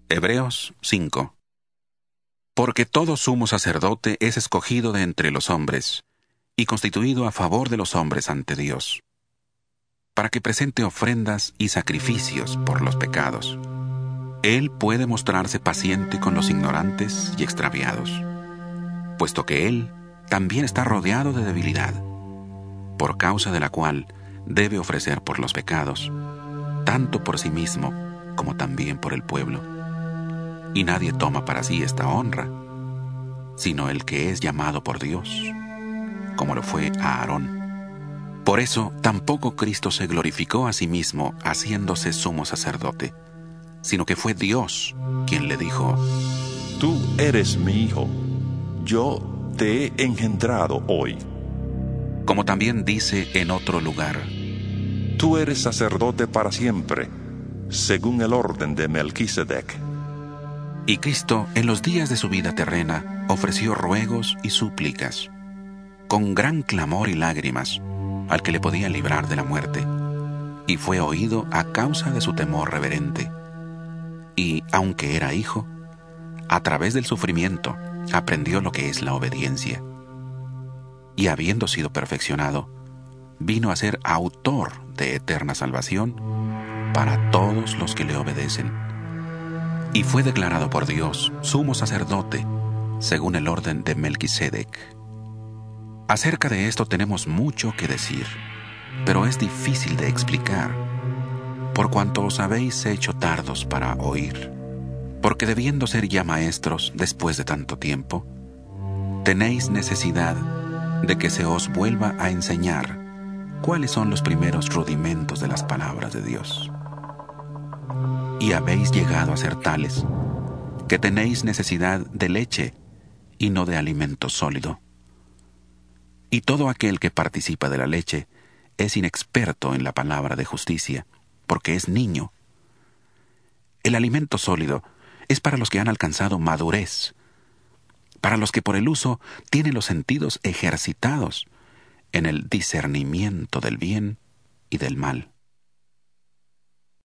Hebreos 5. Porque todo sumo sacerdote es escogido de entre los hombres, y constituido a favor de los hombres ante Dios, para que presente ofrendas y sacrificios por los pecados. Él puede mostrarse paciente con los ignorantes y extraviados, puesto que Él también está rodeado de debilidad, por causa de la cual debe ofrecer por los pecados, tanto por sí mismo como también por el pueblo. Y nadie toma para sí esta honra, sino el que es llamado por Dios, como lo fue a Aarón. Por eso tampoco Cristo se glorificó a sí mismo haciéndose sumo sacerdote, sino que fue Dios quien le dijo: Tú eres mi hijo, yo te he engendrado hoy. Como también dice en otro lugar: Tú eres sacerdote para siempre, según el orden de Melquisedec. Y Cristo, en los días de su vida terrena, ofreció ruegos y súplicas, con gran clamor y lágrimas, al que le podía librar de la muerte, y fue oído a causa de su temor reverente. Y, aunque era hijo, a través del sufrimiento aprendió lo que es la obediencia. Y habiendo sido perfeccionado, vino a ser autor de eterna salvación para todos los que le obedecen. Y fue declarado por Dios sumo sacerdote, según el orden de Melquisedec. Acerca de esto tenemos mucho que decir, pero es difícil de explicar, por cuanto os habéis hecho tardos para oír. Porque debiendo ser ya maestros después de tanto tiempo, tenéis necesidad de que se os vuelva a enseñar cuáles son los primeros rudimentos de las palabras de Dios. Y habéis llegado a ser tales que tenéis necesidad de leche y no de alimento sólido. Y todo aquel que participa de la leche es inexperto en la palabra de justicia, porque es niño. El alimento sólido es para los que han alcanzado madurez, para los que por el uso tienen los sentidos ejercitados en el discernimiento del bien y del mal.